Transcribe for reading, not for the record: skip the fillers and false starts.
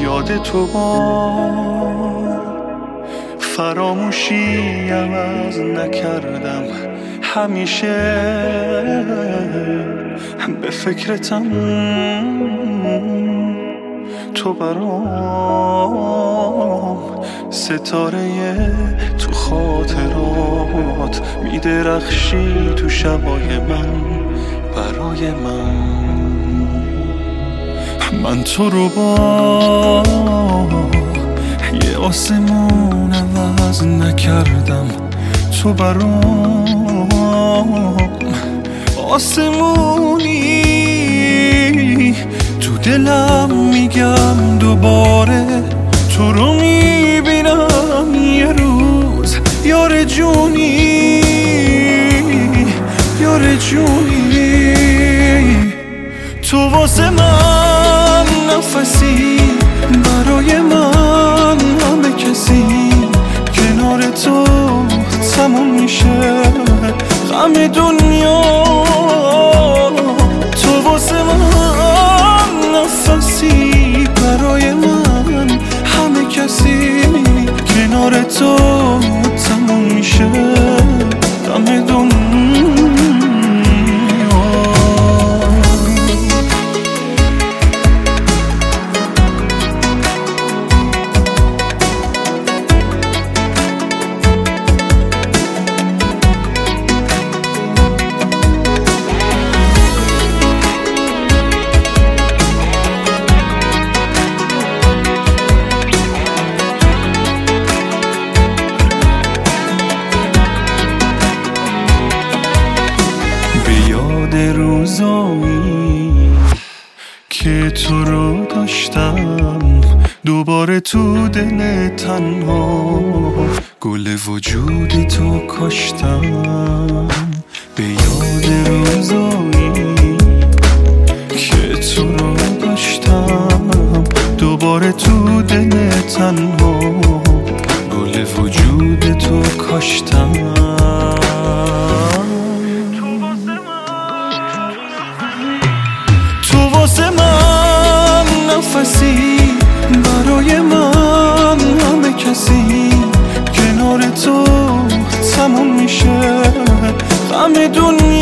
یاد تو با فراموشی عوض نکردم، همیشه به فکرتم، تو برام ستاره تو خاطرات میدرخشی تو شبای من برای من تو رو با یه آسمون عوض نکردم، تو برام آسمونی، تو دلم میگم دوباره تو رو میبینم یه روز، یار جونی یار جونی، تو واسه من نفسی، برای من همه کسی، کنار تو تموم میشه غم دنیا، تو واسه من نفسی، برای من همه کسی، کنار تو تموم میشه غم دنیا. روزایی که تو رو داشتم دوباره تو دل تنها، گل وجودی تو کاشتم، به یاد روزایی که تو رو داشتم دوباره تو دل تنها، گل وجود تو کاشتم، واسه من نفسی، برای من همه کسی، کنار تو تموم میشه غم دنیا.